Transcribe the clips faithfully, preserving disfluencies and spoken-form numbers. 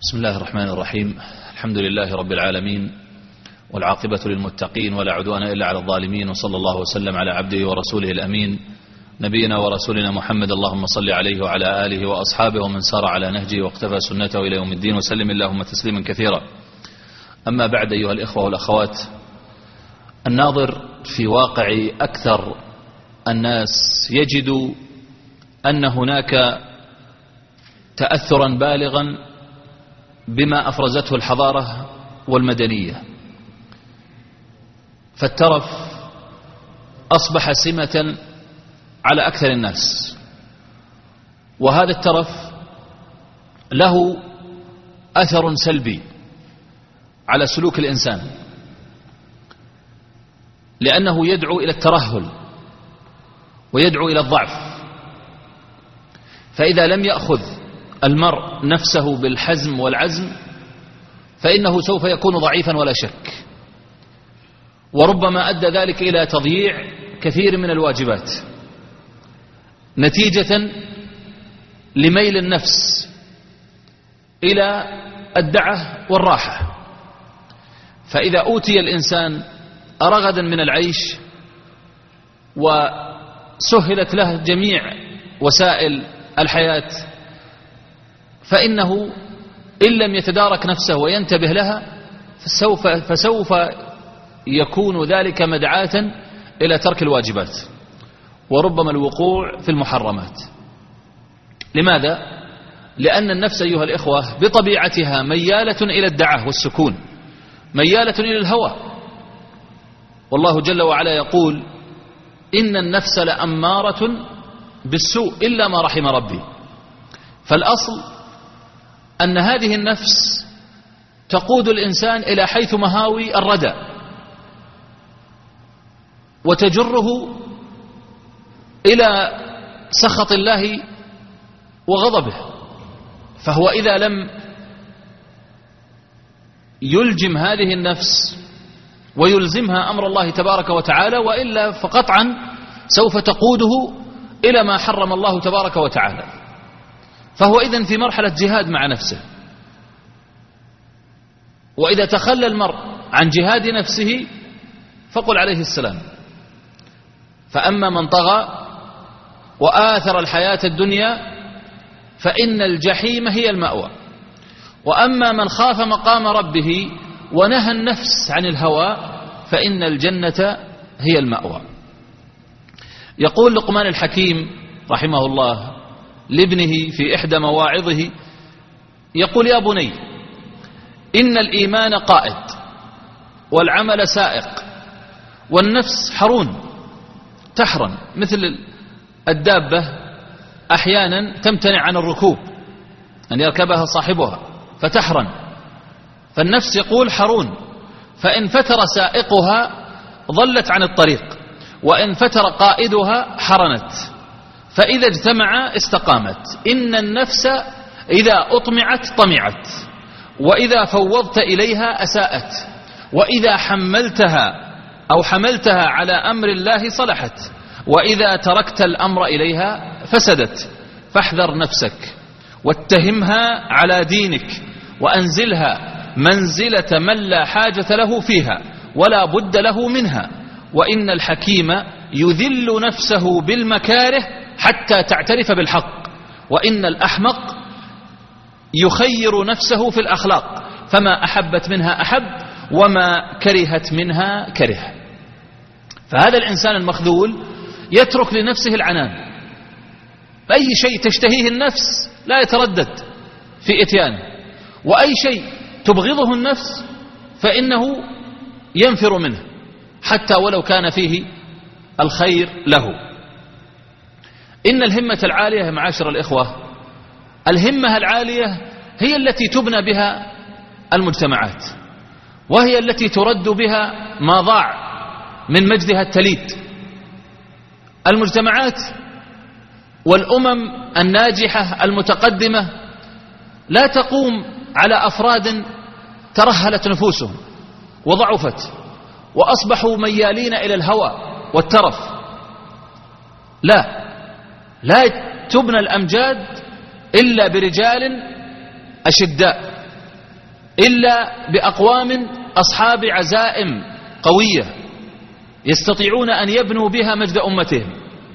بسم الله الرحمن الرحيم. الحمد لله رب العالمين، والعاقبة للمتقين، ولا عدوان إلا على الظالمين، وصلى الله وسلم على عبده ورسوله الأمين نبينا ورسولنا محمد، اللهم صل عليه وعلى آله وأصحابه ومن سار على نهجه واقتفى سنته إلى يوم الدين، وسلم اللهم تسليما كثيرا. أما بعد، أيها الإخوة والأخوات، الناظر في واقع أكثر الناس يجد أن هناك تأثرا بالغا بما أفرزته الحضارة والمدنية، فالترف أصبح سمة على أكثر الناس، وهذا الترف له أثر سلبي على سلوك الإنسان، لأنه يدعو إلى الترهل ويدعو إلى الضعف. فإذا لم يأخذ المرء نفسه بالحزم والعزم فإنه سوف يكون ضعيفا ولا شك، وربما أدى ذلك إلى تضييع كثير من الواجبات نتيجة لميل النفس إلى الدعة والراحة. فإذا أوتي الإنسان رغدا من العيش وسهلت له جميع وسائل الحياة، فإنه إن لم يتدارك نفسه وينتبه لها فسوف, فسوف يكون ذلك مدعاة إلى ترك الواجبات وربما الوقوع في المحرمات. لماذا؟ لأن النفس أيها الإخوة بطبيعتها ميالة إلى الدعة والسكون، ميالة إلى الهوى، والله جل وعلا يقول: إن النفس لأمارة بالسوء إلا ما رحم ربي. فالأصل أن هذه النفس تقود الإنسان إلى حيث مهاوي الردى وتجره إلى سخط الله وغضبه. فهو إذا لم يلجم هذه النفس ويلزمها أمر الله تبارك وتعالى، وإلا فقطعا سوف تقوده إلى ما حرم الله تبارك وتعالى. فهو إذن في مرحلة جهاد مع نفسه، وإذا تخلى المرء عن جهاد نفسه فقل عليه السلام. فأما من طغى وآثر الحياة الدنيا فإن الجحيم هي المأوى، وأما من خاف مقام ربه ونهى النفس عن الهوى فإن الجنة هي المأوى. يقول لقمان الحكيم رحمه الله لابنه في إحدى مواعظه، يقول: يا بني، إن الإيمان قائد والعمل سائق والنفس حرون تحرن، مثل الدابة أحيانا تمتنع عن الركوب أن يركبها صاحبها فتحرن، فالنفس يقول حرون، فإن فتر سائقها ضلت عن الطريق، وإن فتر قائدها حرنت، فإذا اجتمع استقامت. إن النفس إذا أطمعت طمعت، وإذا فوضت إليها أساءت، وإذا حملتها أو حملتها على أمر الله صلحت، وإذا تركت الأمر إليها فسدت. فاحذر نفسك واتهمها على دينك، وأنزلها منزلة من لا حاجة له فيها ولا بد له منها. وإن الحكيم يذل نفسه بالمكاره حتى تعترف بالحق، وإن الأحمق يخير نفسه في الأخلاق، فما أحبت منها أحب وما كرهت منها كره. فهذا الإنسان المخذول يترك لنفسه العنان، أي شيء تشتهيه النفس لا يتردد في إتيانه، وأي شيء تبغضه النفس فإنه ينفر منه حتى ولو كان فيه الخير له. إن الهمة العالية يا معاشر الإخوة، الهمة العالية هي التي تبنى بها المجتمعات، وهي التي ترد بها ما ضاع من مجدها التليد. المجتمعات والأمم الناجحة المتقدمة لا تقوم على أفراد ترهلت نفوسهم وضعفت وأصبحوا ميالين إلى الهوى والترف. لا لا تبنى الأمجاد إلا برجال أشداء إلا بأقوام أصحاب عزائم قوية يستطيعون أن يبنوا بها مجد أمتهم.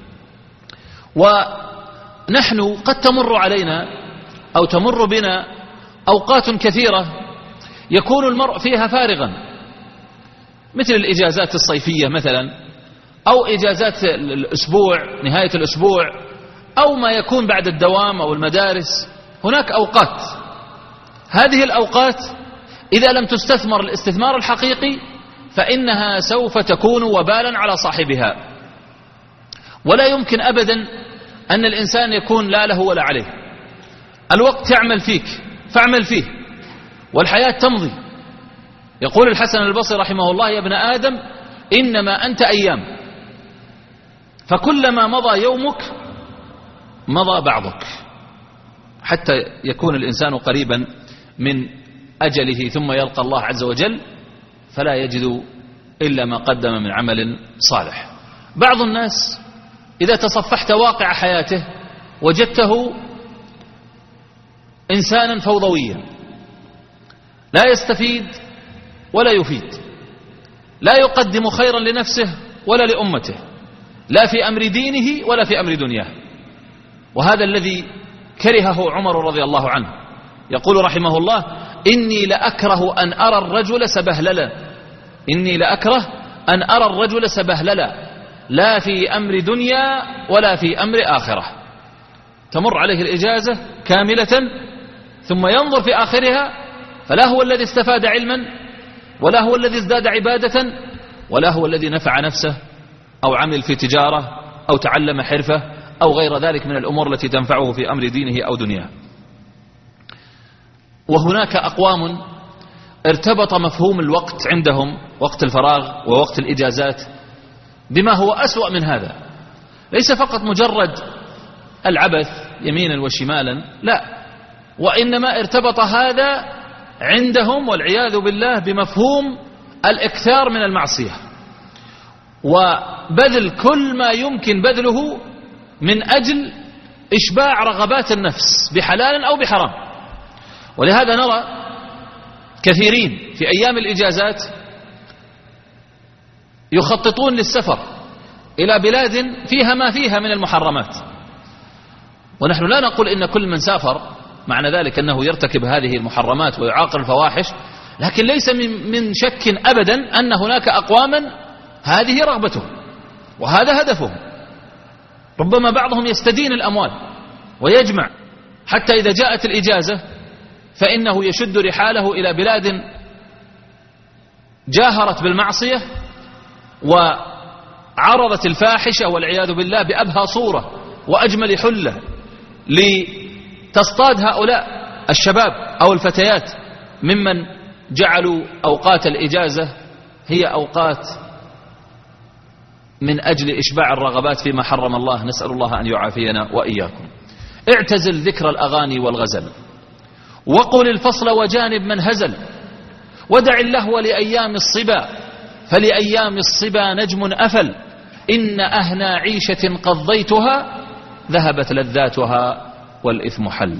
ونحن قد تمر علينا أو تمر بنا أوقات كثيرة يكون المرء فيها فارغا، مثل الإجازات الصيفية مثلا، أو إجازات الأسبوع، نهاية الأسبوع، أو ما يكون بعد الدوام أو المدارس. هناك أوقات، هذه الأوقات إذا لم تستثمر الاستثمار الحقيقي فإنها سوف تكون وبالا على صاحبها. ولا يمكن أبدا أن الإنسان يكون لا له ولا عليه. الوقت يعمل فيك فاعمل فيه، والحياة تمضي. يقول الحسن البصري رحمه الله: يا ابن آدم إنما أنت أيام، فكلما مضى يومك مضى بعضك، حتى يكون الإنسان قريبا من أجله ثم يلقى الله عز وجل فلا يجد إلا ما قدم من عمل صالح. بعض الناس إذا تصفحت واقع حياته وجدته إنسانا فوضويا، لا يستفيد ولا يفيد، لا يقدم خيرا لنفسه ولا لأمته، لا في أمر دينه ولا في أمر دنياه. وهذا الذي كرهه عمر رضي الله عنه. يقول رحمه الله: إني لأكره أن أرى الرجل سبهللا، إني لأكره أن أرى الرجل سبهللا، لا في أمر دنيا ولا في أمر آخرة. تمر عليه الإجازة كاملة ثم ينظر في آخرها فلا هو الذي استفاد علما، ولا هو الذي ازداد عبادة، ولا هو الذي نفع نفسه أو عمل في تجارة أو تعلم حرفة أو غير ذلك من الأمور التي تنفعه في أمر دينه أو دنياه. وهناك أقوام ارتبط مفهوم الوقت عندهم، وقت الفراغ ووقت الإجازات، بما هو أسوأ من هذا. ليس فقط مجرد العبث يمينا وشمالا، لا، وإنما ارتبط هذا عندهم والعياذ بالله بمفهوم الإكثار من المعصية، وبذل كل ما يمكن بذله من أجل إشباع رغبات النفس بحلال أو بحرام. ولهذا نرى كثيرين في أيام الإجازات يخططون للسفر إلى بلاد فيها ما فيها من المحرمات. ونحن لا نقول إن كل من سافر معنى ذلك أنه يرتكب هذه المحرمات ويعاقر الفواحش، لكن ليس من شك أبدا أن هناك أقواما هذه رغبتهم وهذا هدفهم. ربما بعضهم يستدين الأموال ويجمع حتى إذا جاءت الإجازة فإنه يشد رحاله إلى بلاد جاهرت بالمعصية وعرضت الفاحشة والعياذ بالله بأبهى صورة وأجمل حلة لتصطاد هؤلاء الشباب أو الفتيات ممن جعلوا أوقات الإجازة هي أوقات من أجل إشباع الرغبات فيما حرم الله. نسأل الله أن يعافينا وإياكم. اعتزل ذكر الأغاني والغزل، وقل الفصل وجانب من هزل، ودع اللهو لأيام الصبا، فلأيام الصبا نجم أفل، إن أهنى عيشة قضيتها ذهبت لذاتها والإثم حل.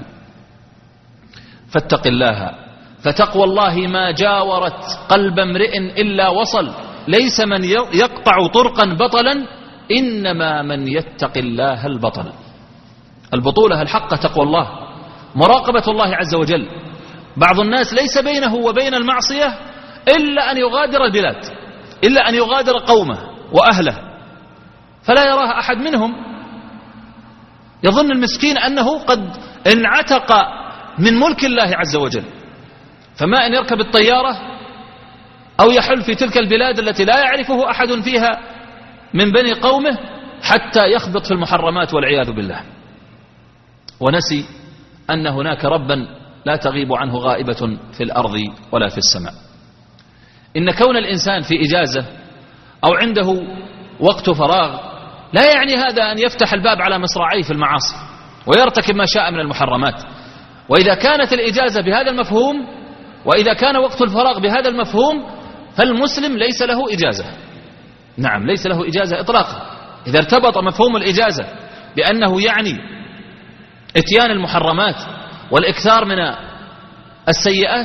فاتق الله، فتقوى الله ما جاورت قلب امرئ إلا وصل، ليس من يقطع طرقا بطلا، إنما من يتق الله البطل. البطولة الحق تقوى الله، مراقبة الله عز وجل. بعض الناس ليس بينه وبين المعصية إلا أن يغادر البلاد، إلا أن يغادر قومه وأهله، فلا يراه أحد منهم. يظن المسكين أنه قد انعتق من ملك الله عز وجل، فما أن يركب الطيارة أو يحل في تلك البلاد التي لا يعرفه أحد فيها من بني قومه حتى يخبط في المحرمات والعياذ بالله، ونسي أن هناك ربا لا تغيب عنه غائبة في الأرض ولا في السماء. إن كون الإنسان في إجازة أو عنده وقت فراغ لا يعني هذا أن يفتح الباب على مصراعيه في المعاصي ويرتكب ما شاء من المحرمات. وإذا كانت الإجازة بهذا المفهوم، وإذا كان وقت الفراغ بهذا المفهوم، فالمسلم ليس له إجازة. نعم، ليس له إجازة إطلاقا. إذا ارتبط مفهوم الإجازة بأنه يعني اتيان المحرمات والإكثار من السيئات،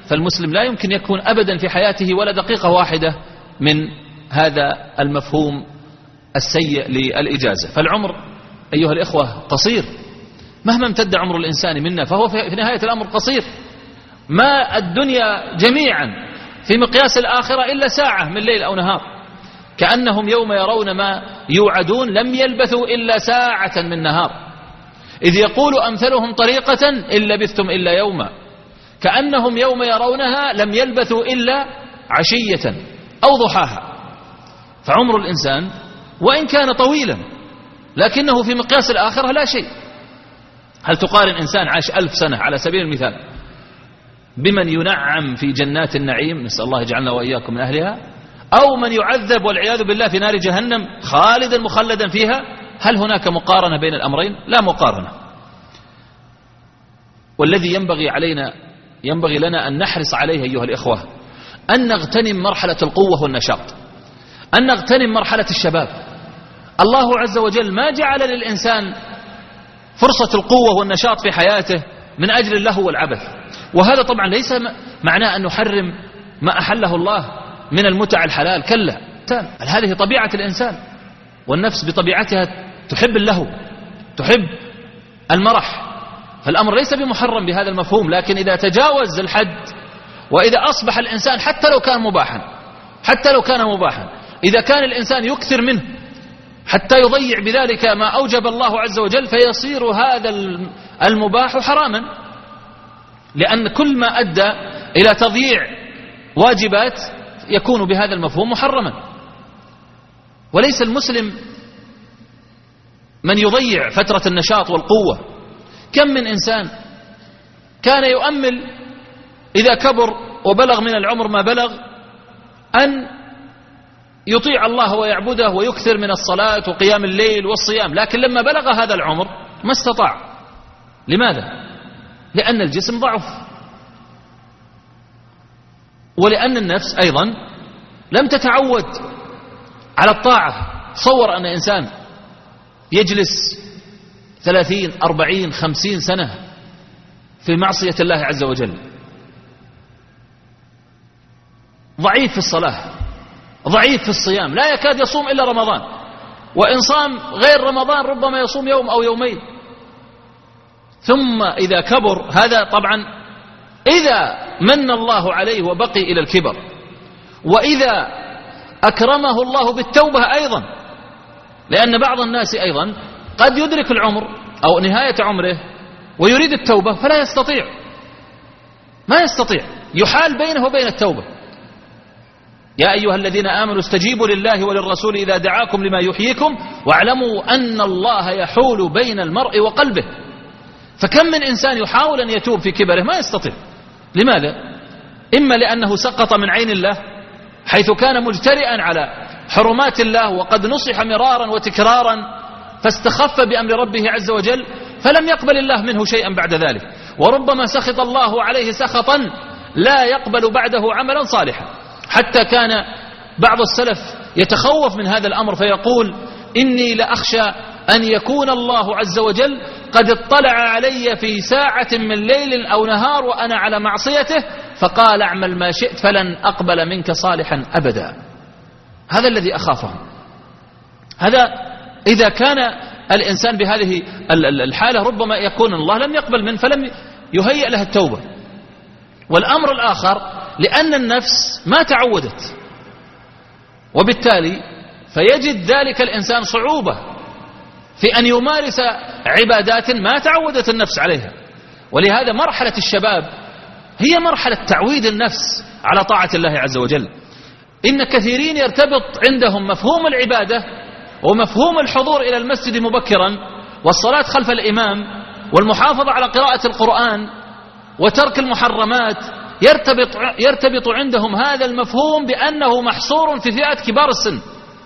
فالمسلم لا يمكن يكون أبدا في حياته ولا دقيقة واحدة من هذا المفهوم السيء للإجازة. فالعمر أيها الإخوة قصير، مهما امتد عمر الإنسان منا فهو في نهاية الأمر قصير. ما الدنيا جميعا في مقياس الآخرة إلا ساعة من ليل أو نهار، كأنهم يوم يرون ما يوعدون لم يلبثوا إلا ساعة من نهار، إذ يقول أمثلهم طريقة إن لبثتم إلا يوما، كأنهم يوم يرونها لم يلبثوا إلا عشية أو ضحاها. فعمر الإنسان وإن كان طويلا لكنه في مقياس الآخرة لا شيء. هل تقارن إنسان عاش ألف سنة على سبيل المثال بمن ينعم في جنات النعيم، نسأل الله يجعلنا وإياكم من أهلها، أو من يعذب والعياذ بالله في نار جهنم خالدا مخلدا فيها؟ هل هناك مقارنة بين الأمرين؟ لا مقارنة. والذي ينبغي علينا ينبغي لنا أن نحرص عليه أيها الإخوة أن نغتنم مرحلة القوة والنشاط، أن نغتنم مرحلة الشباب. الله عز وجل ما جعل للإنسان فرصة القوة والنشاط في حياته من أجل اللهو والعبث، وهذا طبعا ليس معناه أن نحرم ما أحله الله من المتع الحلال، كلا، هذه طبيعة الإنسان، والنفس بطبيعتها تحب اللهو، تحب المرح، فالأمر ليس بمحرم بهذا المفهوم. لكن إذا تجاوز الحد، وإذا أصبح الإنسان حتى لو كان مباحا حتى لو كان مباحا إذا كان الإنسان يكثر منه حتى يضيع بذلك ما أوجب الله عز وجل، فيصير هذا المباح حراما، لأن كل ما أدى إلى تضييع واجبات يكون بهذا المفهوم محرما. وليس المسلم من يضيع فترة النشاط والقوة. كم من إنسان كان يؤمل إذا كبر وبلغ من العمر ما بلغ أن يطيع الله ويعبده ويكثر من الصلاة وقيام الليل والصيام، لكن لما بلغ هذا العمر ما استطاع. لماذا؟ لأن الجسم ضعف، ولأن النفس أيضا لم تتعود على الطاعة. تصور أن إنسان يجلس ثلاثين أربعين خمسين سنة في معصية الله عز وجل، ضعيف في الصلاة، ضعيف في الصيام، لا يكاد يصوم إلا رمضان، وإن صام غير رمضان ربما يصوم يوم أو يومين. ثم إذا كبر، هذا طبعا إذا من الله عليه وبقي إلى الكبر، وإذا أكرمه الله بالتوبة أيضا، لأن بعض الناس أيضا قد يدرك العمر أو نهاية عمره ويريد التوبة فلا يستطيع، ما يستطيع، يحال بينه وبين التوبة. يا أيها الذين آمنوا استجيبوا لله وللرسول إذا دعاكم لما يحييكم واعلموا أن الله يحول بين المرء وقلبه. فكم من إنسان يحاول أن يتوب في كبره ما يستطيع. لماذا؟ إما لأنه سقط من عين الله حيث كان مجترئا على حرمات الله وقد نصح مرارا وتكرارا فاستخف بأمر ربه عز وجل فلم يقبل الله منه شيئا بعد ذلك، وربما سخط الله عليه سخطا لا يقبل بعده عملا صالحا، حتى كان بعض السلف يتخوف من هذا الأمر فيقول إني لأخشى أن يكون الله عز وجل قد اطلع علي في ساعة من ليل أو نهار وأنا على معصيته فقال اعمل ما شئت فلن أقبل منك صالحا أبدا. هذا الذي أخافه. هذا إذا كان الإنسان بهذه الحالة ربما يكون الله لم يقبل منه فلم يهيئ له التوبة. والأمر الآخر لأن النفس ما تعودت، وبالتالي فيجد ذلك الإنسان صعوبة في أن يمارس عبادات ما تعودت النفس عليها. ولهذا مرحلة الشباب هي مرحلة تعويد النفس على طاعة الله عز وجل. إن كثيرين يرتبط عندهم مفهوم العبادة ومفهوم الحضور إلى المسجد مبكرا والصلاة خلف الإمام والمحافظة على قراءة القرآن وترك المحرمات، يرتبط, يرتبط عندهم هذا المفهوم بأنه محصور في فئة كبار السن،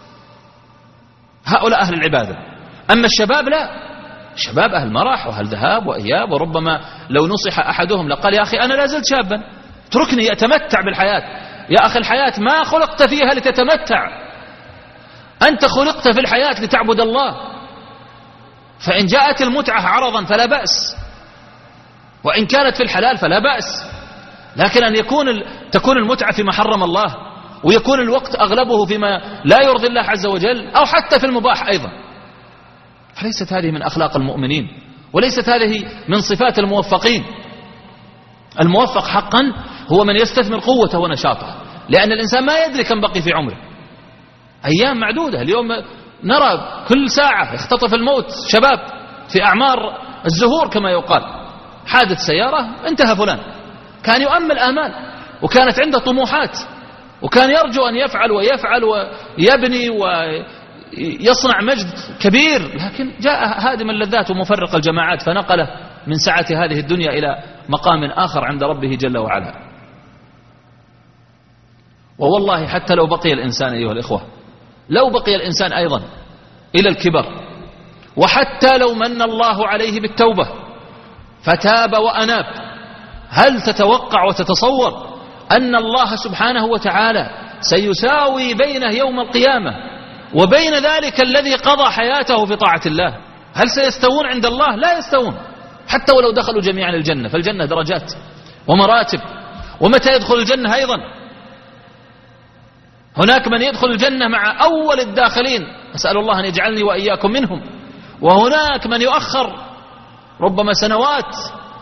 هؤلاء أهل العبادة. أما الشباب لا، الشباب أهل مرح وأهل ذهاب وإياب، وربما لو نصح أحدهم لقال يا أخي أنا لا زلت شابا اتركني أتمتع بالحياة. يا أخي الحياة ما خلقت فيها لتتمتع، أنت خلقت في الحياة لتعبد الله، فإن جاءت المتعة عرضا فلا بأس، وإن كانت في الحلال فلا بأس. لكن أن يكون تكون المتعة فيما حرم الله، ويكون الوقت أغلبه فيما لا يرضي الله عز وجل، أو حتى في المباح أيضا، فليست هذه من أخلاق المؤمنين، وليست هذه من صفات الموفقين. الموفق حقا هو من يستثمر قوته ونشاطه، لأن الإنسان ما يدري كم بقي في عمره، أيام معدودة. اليوم نرى كل ساعة يختطف الموت شباب في أعمار الزهور كما يقال، حادث سيارة انتهى فلان، كان يؤمل آمال وكانت عنده طموحات وكان يرجو أن يفعل ويفعل ويبني ويصنع مجد كبير، لكن جاء هادم اللذات ومفرق الجماعات فنقله من سعة هذه الدنيا إلى مقام آخر عند ربه جل وعلا. ووالله حتى لو بقي الإنسان أيها الإخوة، لو بقي الإنسان أيضا إلى الكبر، وحتى لو من الله عليه بالتوبة فتاب وأناب، هل تتوقع وتتصور أن الله سبحانه وتعالى سيساوي بينه يوم القيامة وبين ذلك الذي قضى حياته في طاعة الله؟ هل سيستوون عند الله؟ لا يستوون، حتى ولو دخلوا جميعا الجنة، فالجنة درجات ومراتب. ومتى يدخل الجنة أيضا؟ هناك من يدخل الجنة مع أول الداخلين، أسأل الله أن يجعلني وإياكم منهم، وهناك من يؤخر ربما سنوات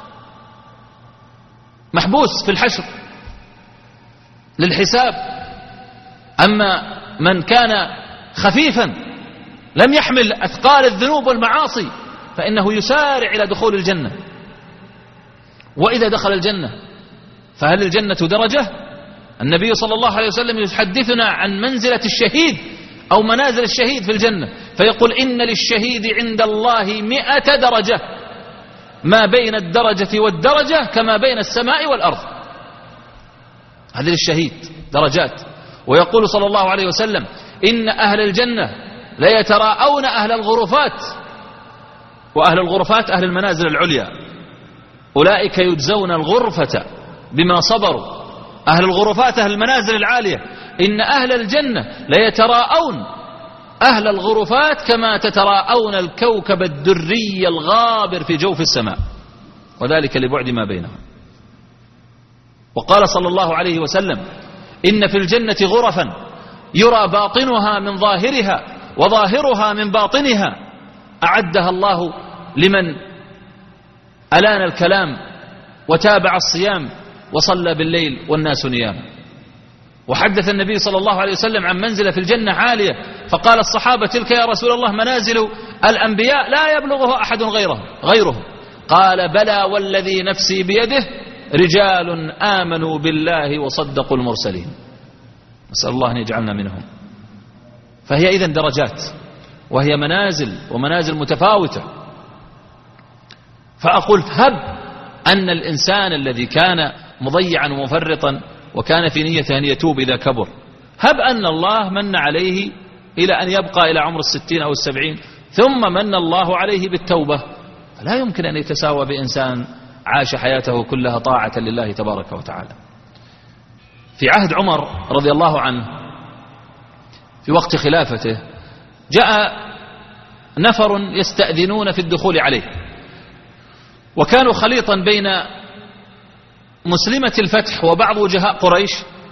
محبوس في الحشر للحساب. أما من كان خفيفا لم يحمل أثقال الذنوب والمعاصي فإنه يسارع إلى دخول الجنة. وإذا دخل الجنة فهل الجنة درجة؟ النبي صلى الله عليه وسلم يحدثنا عن منزلة الشهيد أو منازل الشهيد في الجنة، فيقول إن للشهيد عند الله مئة درجة، ما بين الدرجة والدرجة كما بين السماء والأرض. هذا للشهيد درجات. ويقول صلى الله عليه وسلم إن أهل الجنة لا يتراءون أهل الغرفات، وأهل الغرفات أهل المنازل العليا، أولئك يجزون الغرفة بما صبروا. أهل الغرفات أهل المنازل العالية. إن أهل الجنة لا يتراءون أهل الغرفات كما تتراءون الكوكب الدري الغابر في جوف السماء، وذلك لبعد ما بينهم. وقال صلى الله عليه وسلم إن في الجنة غرفا يرى باطنها من ظاهرها وظاهرها من باطنها، أعدها الله لمن ألان الكلام وتابع الصيام وصلى بالليل والناس نيام. وحدث النبي صلى الله عليه وسلم عن منزلة في الجنة عالية، فقال الصحابة تلك يا رسول الله منازل الأنبياء لا يبلغها أحد غيره غيرهم. قال بلى والذي نفسي بيده رجال آمنوا بالله وصدقوا المرسلين. نسأل الله أن يجعلنا منهم. فهي إذن درجات، وهي منازل ومنازل متفاوتة. فأقول هب أن الإنسان الذي كان مضيعا ومفرطا وكان في نية أن يتوب إذا كبر، هب أن الله من عليه إلى أن يبقى إلى عمر الستين أو السبعين، ثم من الله عليه بالتوبة، لا يمكن أن يتساوى بإنسان عاش حياته كلها طاعة لله تبارك وتعالى. في عهد عمر رضي الله عنه في وقت خلافته جاء نفر يستأذنون في الدخول عليه، وكانوا خليطا بين مسلمة الفتح وبعض وجهاء قريش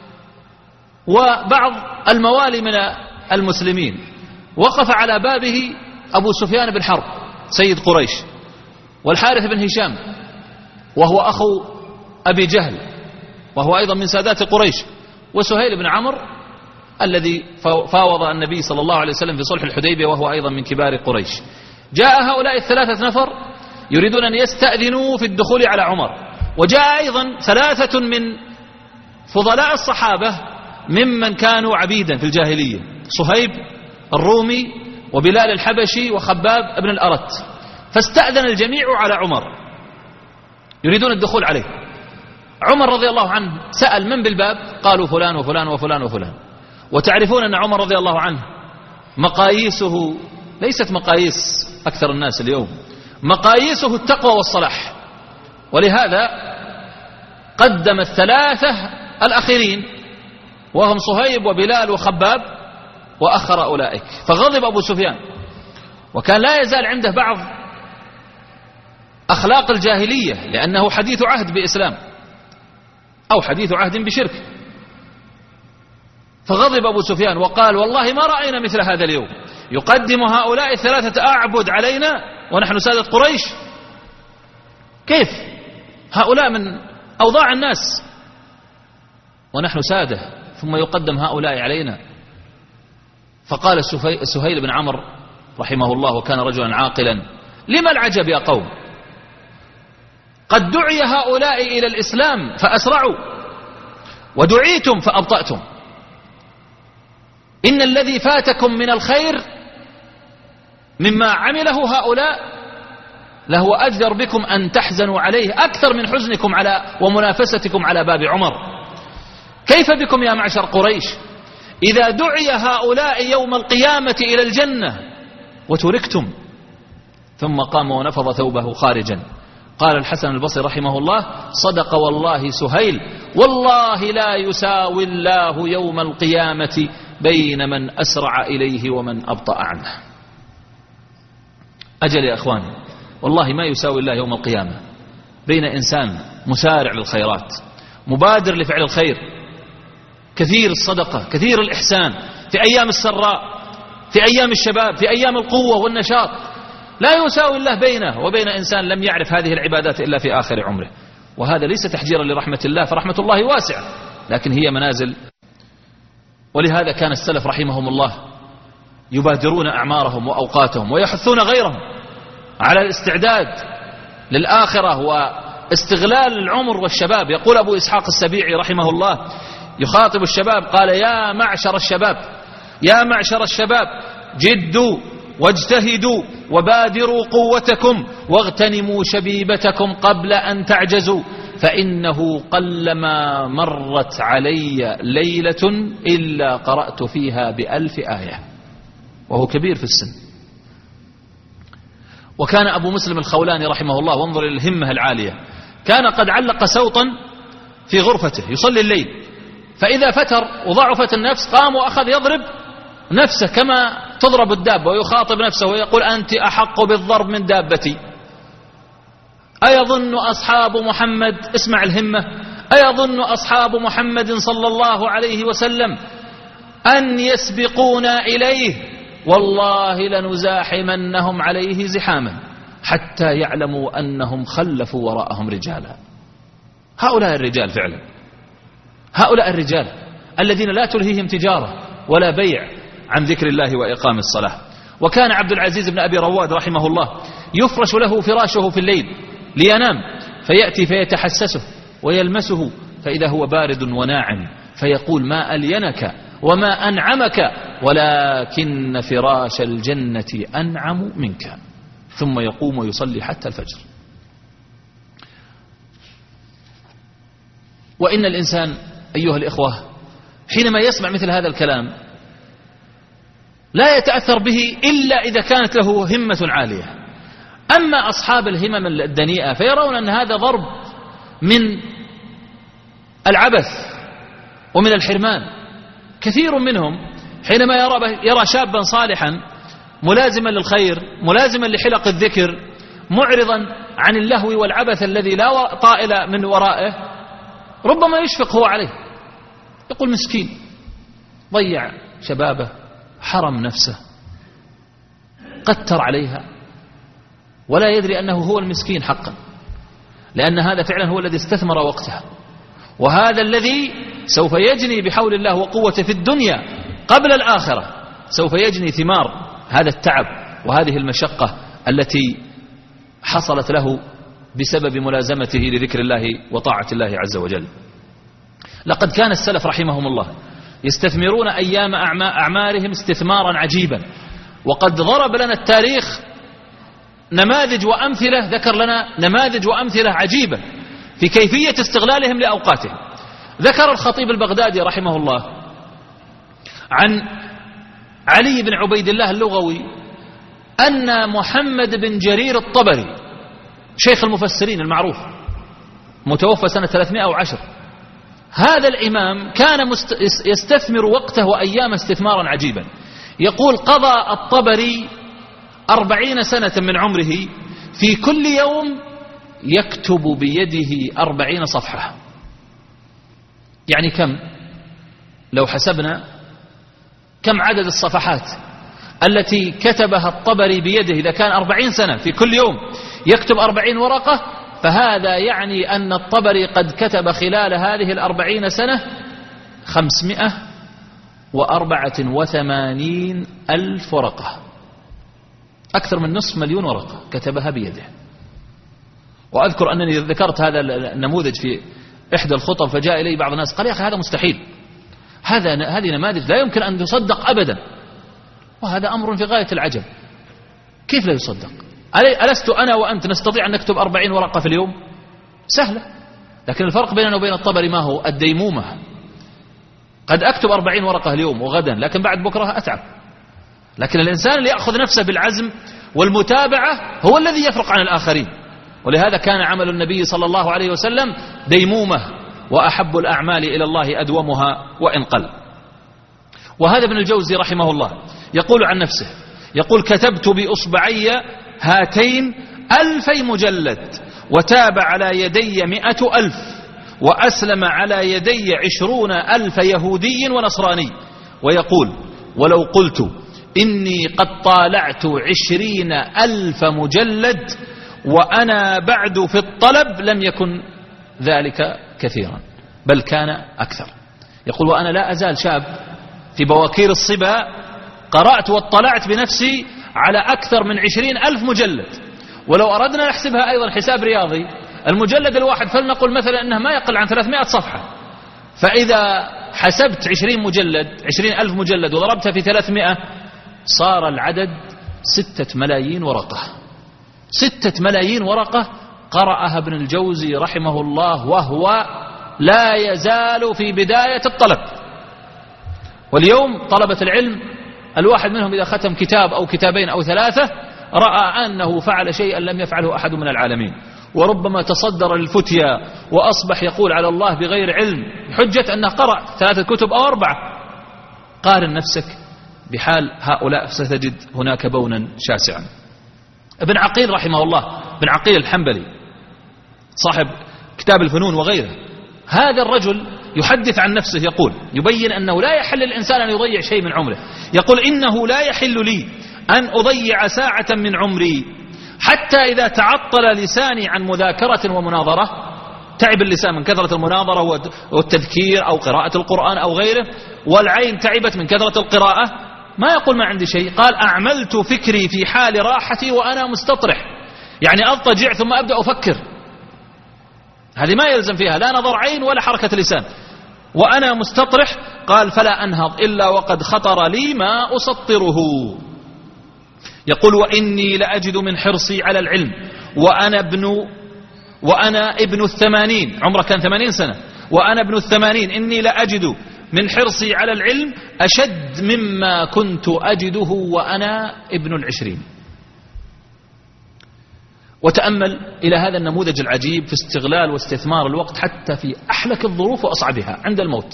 وبعض الموالي من المسلمين. وقف على بابه أبو سفيان بن حرب سيد قريش، والحارث بن هشام وهو أخو أبي جهل وهو أيضا من سادات قريش، وسهيل بن عمرو الذي فاوض النبي صلى الله عليه وسلم في صلح الحديبية وهو أيضا من كبار قريش. جاء هؤلاء الثلاثة نفر يريدون أن يستأذنوا في الدخول على عمر، وجاء أيضا ثلاثة من فضلاء الصحابة ممن كانوا عبيدا في الجاهلية، صهيب الرومي وبلال الحبشي وخباب بن الأرت. فاستأذن الجميع على عمر يريدون الدخول عليه. عمر رضي الله عنه سأل من بالباب؟ قالوا فلان وفلان وفلان وفلان. وتعرفون أن عمر رضي الله عنه مقاييسه ليست مقاييس أكثر الناس اليوم، مقاييسه التقوى والصلاح، ولهذا قدم الثلاثة الأخيرين وهم صهيب وبلال وخباب وأخر أولئك. فغضب أبو سفيان، وكان لا يزال عنده بعض أخلاق الجاهلية لأنه حديث عهد بإسلام، أو حديث عهد بشرك. فغضب أبو سفيان وقال والله ما رأينا مثل هذا اليوم، يقدم هؤلاء الثلاثة أعبد علينا ونحن سادة قريش. كيف هؤلاء من أوضاع الناس ونحن سادة، ثم يقدم هؤلاء علينا؟ فقال سهيل بن عمرو رحمه الله وكان رجلا عاقلا: لما العجب يا قوم؟ قد دعي هؤلاء إلى الإسلام فأسرعوا، ودعيتم فأبطأتم. إن الذي فاتكم من الخير مما عمله هؤلاء لهو أجدر بكم أن تحزنوا عليه أكثر من حزنكم على ومنافستكم على باب عمر. كيف بكم يا معشر قريش إذا دعي هؤلاء يوم القيامة إلى الجنة وتركتم؟ ثم قام ونفض ثوبه خارجا. قال الحسن البصري رحمه الله: صدق والله سهيل، والله لا يساوي الله يوم القيامة بين من أسرع إليه ومن أبطأ عنه. أجل يا أخواني، والله ما يساوي الله يوم القيامة بين إنسان مسارع للخيرات، مبادر لفعل الخير، كثير الصدقة، كثير الإحسان في أيام السراء، في أيام الشباب، في أيام القوة والنشاط، لا يساوي الله بينه وبين إنسان لم يعرف هذه العبادات إلا في آخر عمره. وهذا ليس تحجيرا لرحمة الله، فرحمة الله واسعة، لكن هي منازل. ولهذا كان السلف رحمهم الله يبادرون أعمارهم وأوقاتهم ويحثون غيرهم على الاستعداد للآخرة واستغلال العمر والشباب. يقول أبو إسحاق السبيعي رحمه الله يخاطب الشباب، قال: يا معشر الشباب، يا معشر الشباب، جدوا واجتهدوا وبادروا قوتكم واغتنموا شبيبتكم قبل أن تعجزوا، فإنه قلما مرت علي ليلة إلا قرأت فيها بألف آية، وهو كبير في السن. وكان أبو مسلم الخولاني رحمه الله، وانظر إلى الهمة العالية، كان قد علق سوطا في غرفته يصلي الليل، فإذا فتر وضعفت النفس قام وأخذ يضرب نفسه كما تضرب الدابة، ويخاطب نفسه ويقول: أنت أحق بالضرب من دابتي. أيظن أصحاب محمد، اسمع الهمة، أيظن أصحاب محمد صلى الله عليه وسلم أن يسبقونا إليه؟ والله لنزاحمنهم عليه زحاما حتى يعلموا أنهم خلفوا وراءهم رجالا. هؤلاء الرجال فعلا، هؤلاء الرجال الذين لا تلهيهم تجارة ولا بيع عن ذكر الله وإقام الصلاة. وكان عبد العزيز بن أبي رواد رحمه الله يفرش له فراشه في الليل لينام، فيأتي فيتحسسه ويلمسه فإذا هو بارد وناعم، فيقول: ما ألينك وما أنعمك، ولكن فراش الجنة أنعم منك. ثم يقوم ويصلي حتى الفجر. وإن الإنسان أيها الإخوة حينما يسمع مثل هذا الكلام لا يتأثر به إلا إذا كانت له همة عالية. أما أصحاب الهمم الدنيئة فيرون أن هذا ضرب من العبث ومن الحرمان. كثير منهم حينما يرى, يرى شابا صالحا ملازما للخير، ملازما لحلق الذكر، معرضا عن اللهو والعبث الذي لا طائل من ورائه، ربما يشفق هو عليه، يقول: مسكين ضيع شبابه، حرم نفسه، قتر عليها، ولا يدري أنه هو المسكين حقا، لأن هذا فعلا هو الذي استثمر وقته، وهذا الذي سوف يجني بحول الله وقوته في الدنيا قبل الآخرة، سوف يجني ثمار هذا التعب وهذه المشقة التي حصلت له بسبب ملازمته لذكر الله وطاعة الله عز وجل. لقد كان السلف رحمهم الله يستثمرون أيام أعمارهم استثمارا عجيبا، وقد ضرب لنا التاريخ نماذج وأمثلة، ذكر لنا نماذج وأمثلة عجيبة في كيفية استغلالهم لأوقاتهم. ذكر الخطيب البغدادي رحمه الله عن علي بن عبيد الله اللغوي أن محمد بن جرير الطبري شيخ المفسرين المعروف متوفى سنة ثلاثمائة وعشرة، هذا الإمام كان يستثمر وقته وأيام استثمارا عجيبا. يقول: قضى الطبري أربعين سنة من عمره في كل يوم يكتب بيده أربعين صفحة، يعني كم لو حسبنا كم عدد الصفحات التي كتبها الطبري بيده، إذا كان أربعين سنة في كل يوم يكتب أربعين ورقة، فهذا يعني أن الطبري قد كتب خلال هذه الأربعين سنة خمسمائة وأربعة وثمانين ألف ورقة، أكثر من نصف مليون ورقة كتبها بيده. وأذكر أنني ذكرت هذا النموذج في إحدى الخطب، فجاء إلي بعض الناس قال: يا أخي هذا مستحيل، هذا هذه نماذج لا يمكن أن تصدق أبدا، وهذا أمر في غاية العجب، كيف لا يصدق؟ ألست أنا وأنت نستطيع أن نكتب أربعين ورقة في اليوم؟ سهلة، لكن الفرق بيننا وبين الطبري ما هو؟ الديمومة. قد أكتب أربعين ورقة اليوم وغدا، لكن بعد بكرة أتعب. لكن الإنسان اللي يأخذ نفسه بالعزم والمتابعة هو الذي يفرق عن الآخرين. ولهذا كان عمل النبي صلى الله عليه وسلم ديمومة، وأحب الأعمال إلى الله أدومها وإن قل. وهذا ابن الجوزي رحمه الله يقول عن نفسه، يقول: كتبت بإصبعي هاتين ألفي مجلد، وتاب على يدي مئة ألف، وأسلم على يدي عشرون ألف يهودي ونصراني. ويقول: ولو قلت إني قد طالعت عشرين ألف مجلد وأنا بعد في الطلب لم يكن ذلك كثيرا، بل كان أكثر. يقول: وأنا لا أزال شاب في بواكير الصبا، قرأت واطلعت بنفسي على أكثر من عشرين ألف مجلد. ولو أردنا نحسبها أيضا حساب رياضي، المجلد الواحد فلنقل مثلا أنه ما يقل عن ثلاثمائة صفحة، فإذا حسبت عشرين مجلد عشرين ألف مجلد وضربتها في ثلاثمائة صار العدد ستة ملايين ورقة. ستة ملايين ورقة قرأها ابن الجوزي رحمه الله وهو لا يزال في بداية الطلب. واليوم طلبة العلم الواحد منهم إذا ختم كتاب أو كتابين أو ثلاثة رأى أنه فعل شيئا لم يفعله أحد من العالمين، وربما تصدر للفتيا وأصبح يقول على الله بغير علم حجة أنه قرأ ثلاثة كتب أو أربعة. قارن نفسك بحال هؤلاء ستجد هناك بونا شاسعا. ابن عقيل رحمه الله، ابن عقيل الحنبلي صاحب كتاب الفنون وغيره، هذا الرجل يحدث عن نفسه، يقول يبين أنه لا يحل الإنسان أن يضيع شيء من عمره. يقول: إنه لا يحل لي أن أضيع ساعة من عمري حتى إذا تعطل لساني عن مذاكرة ومناظرة، تعب اللسان من كثرة المناظرة والتذكير أو قراءة القرآن أو غيره، والعين تعبت من كثرة القراءة، ما يقول ما عندي شيء، قال: أعملت فكري في حال راحتي وأنا مستطرح، يعني أضطجع ثم أبدأ أفكر، هذه ما يلزم فيها لا نظر عين ولا حركة لسان، وأنا مستطرح. قال: فلا أنهض إلا وقد خطر لي ما أسطره. يقول: وإني لأجد من حرصي على العلم وأنا ابن وأنا ابن الثمانين، عمره كان ثمانين سنة، وأنا ابن الثمانين، إني لأجد من حرصي على العلم أشد مما كنت أجده وأنا ابن العشرين. وتأمل إلى هذا النموذج العجيب في استغلال واستثمار الوقت حتى في أحلك الظروف وأصعبها عند الموت.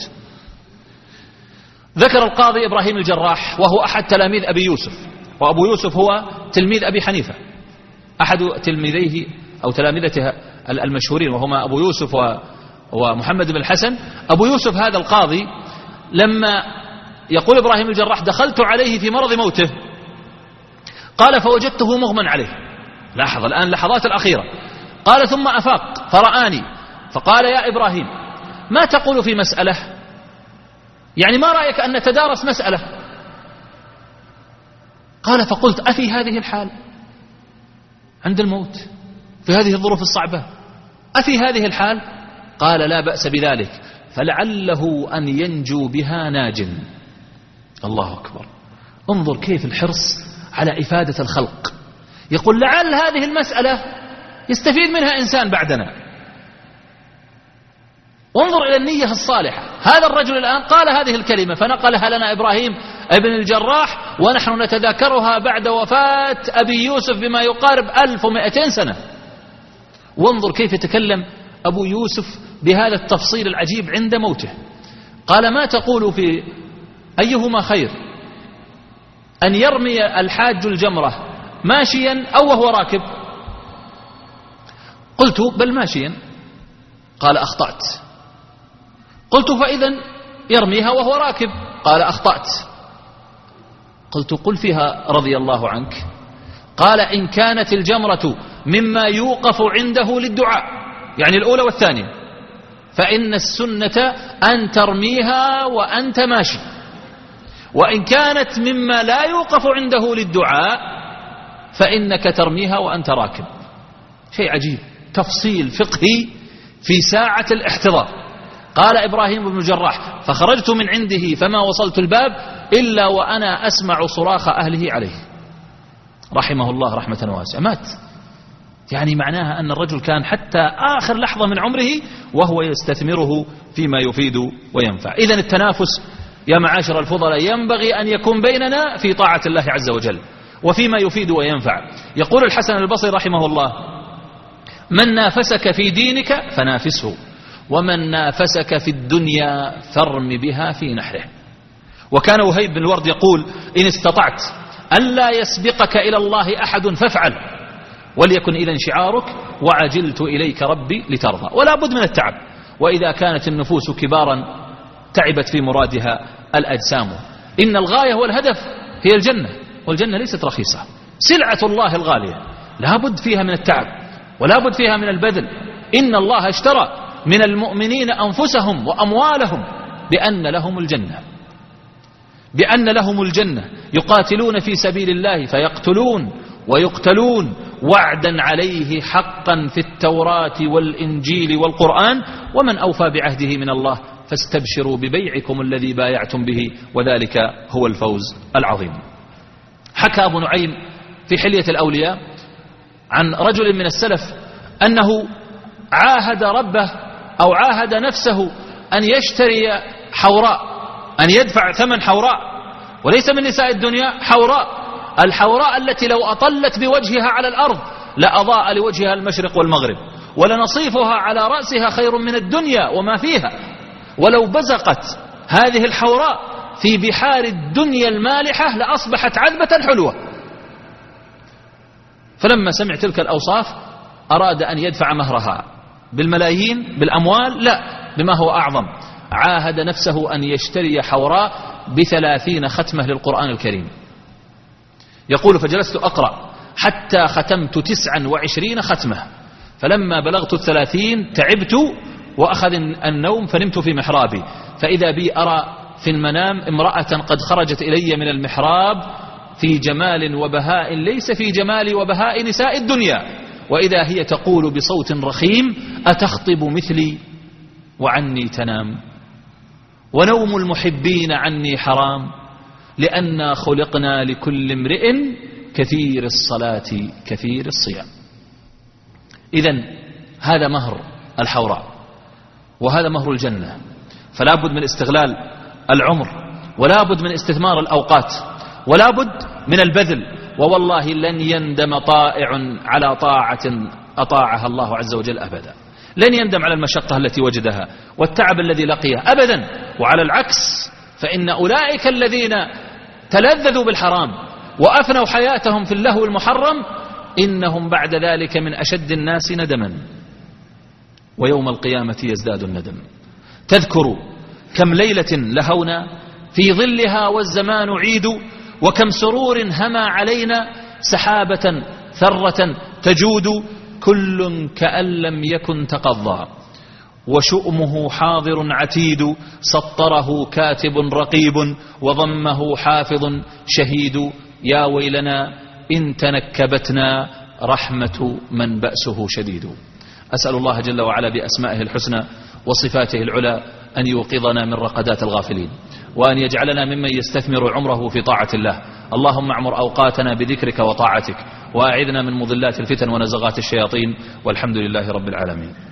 ذكر القاضي إبراهيم الجراح وهو أحد تلاميذ أبي يوسف، وأبو يوسف هو تلميذ أبي حنيفة، أحد تلميذيه أو تلامذته المشهورين، وهما أبو يوسف ومحمد بن الحسن. أبو يوسف هذا القاضي لما يقول إبراهيم الجراح: دخلت عليه في مرض موته، قال: فوجدته مغمى عليه. لاحظ الآن اللحظات الأخيرة. قال: ثم أفاق فرآني فقال: يا إبراهيم، ما تقول في مسألة؟ يعني ما رأيك أن نتدارس مسألة؟ قال: فقلت: أفي هذه الحال عند الموت في هذه الظروف الصعبة أفي هذه الحال؟ قال: لا بأس بذلك، فلعله أن ينجو بها ناج. الله أكبر، انظر كيف الحرص على إفادة الخلق. يقول: لعل هذه المسألة يستفيد منها إنسان بعدنا. انظر إلى النية الصالحة. هذا الرجل الآن قال هذه الكلمة فنقلها لنا إبراهيم ابن الجراح ونحن نتذاكرها بعد وفاة أبي يوسف بما يقارب ألف ومئتين سنة. وانظر كيف يتكلم أبو يوسف بهذا التفصيل العجيب عند موته. قال: ما تقول في أيهما خير، أن يرمي الحاج الجمرة ماشيا أو وهو راكب؟ قلت: بل ماشيا. قال: أخطأت. قلت فإذا يرميها وهو راكب. قال أخطأت. قلت قل فيها رضي الله عنك. قال إن كانت الجمرة مما يوقف عنده للدعاء، يعني الأولى والثانية، فإن السنة أن ترميها وأنت ماشي، وإن كانت مما لا يوقف عنده للدعاء فإنك ترميها وأنت راكب. شيء عجيب، تفصيل فقهي في ساعة الاحتضار. قال إبراهيم بن الجراح فخرجت من عنده فما وصلت الباب إلا وأنا أسمع صراخ أهله عليه، رحمه الله رحمة واسعة. مات، يعني معناها أن الرجل كان حتى آخر لحظة من عمره وهو يستثمره فيما يفيد وينفع. إذن التنافس يا معاشر الفضلاء ينبغي أن يكون بيننا في طاعة الله عز وجل وفيما يفيد وينفع. يقول الحسن البصري رحمه الله من نافسك في دينك فنافسه، ومن نافسك في الدنيا فارم بها في نحره. وكان وهيب بن الورد يقول إن استطعت ألا يسبقك إلى الله أحد فافعل، وليكن إذن شعارك وعجلت إليك ربي لترضى. ولا بد من التعب، وإذا كانت النفوس كبارا تعبت في مرادها الأجسام. إن الغاية والهدف هي الجنة، والجنة ليست رخيصة، سلعة الله الغالية، لا بد فيها من التعب ولا بد فيها من البذل. إن الله اشترى من المؤمنين أنفسهم وأموالهم بأن لهم الجنة، بأن لهم الجنة يقاتلون في سبيل الله فيقتلون ويقتلون وعدا عليه حقا في التوراة والإنجيل والقرآن، ومن أوفى بعهده من الله فاستبشروا ببيعكم الذي بايعتم به وذلك هو الفوز العظيم. حكى أبو نعيم في حلية الأولياء عن رجل من السلف أنه عاهد ربه أو عاهد نفسه أن يشتري حوراء، أن يدفع ثمن حوراء، وليس من نساء الدنيا، حوراء، الحوراء التي لو أطلت بوجهها على الأرض لأضاء لوجهها المشرق والمغرب، ولنصيفها على رأسها خير من الدنيا وما فيها، ولو بزقت هذه الحوراء في بحار الدنيا المالحة لأصبحت عذبة حلوة. فلما سمع تلك الأوصاف أراد أن يدفع مهرها بالملايين بالأموال، لا، بما هو أعظم، عاهد نفسه أن يشتري حوراء بثلاثين ختمة للقرآن الكريم. يقول فجلست أقرأ حتى ختمت تسعا وعشرين ختمة، فلما بلغت الثلاثين تعبت وأخذ النوم فنمت في محرابي، فإذا بي أرى في المنام امرأة قد خرجت إلي من المحراب في جمال وبهاء ليس في جمال وبهاء نساء الدنيا، وإذا هي تقول بصوت رخيم أتخطب مثلي وعني تنام، ونوم المحبين عني حرام، لأننا خلقنا لكل امرئ كثير الصلاة كثير الصيام. إذن هذا مهر الحوراء، وهذا مهر الجنة، فلا بد من استغلال العمر، ولا بد من استثمار الأوقات، ولا بد من البذل. ووالله لن يندم طائع على طاعة أطاعها الله عز وجل أبدا، لن يندم على المشقة التي وجدها والتعب الذي لقيه أبدا. وعلى العكس فإن أولئك الذين تلذذوا بالحرام وأفنوا حياتهم في اللهو المحرم إنهم بعد ذلك من أشد الناس ندما، ويوم القيامة يزداد الندم. تذكر كم ليلة لهونا في ظلها والزمان عيد، وكم سرور هما علينا سحابة ثرة تجود، كل كأن لم يكن تقضى وشؤمه حاضر عتيد، سطره كاتب رقيب وضمه حافظ شهيد، يا ويلنا إن تنكبتنا رحمة من بأسه شديد. أسأل الله جل وعلا بأسمائه الحسنى وصفاته العلى أن يوقظنا من رقدات الغافلين، وأن يجعلنا ممن يستثمر عمره في طاعة الله. اللهم اعمر أوقاتنا بذكرك وطاعتك، وأعذنا من مضلات الفتن ونزغات الشياطين، والحمد لله رب العالمين.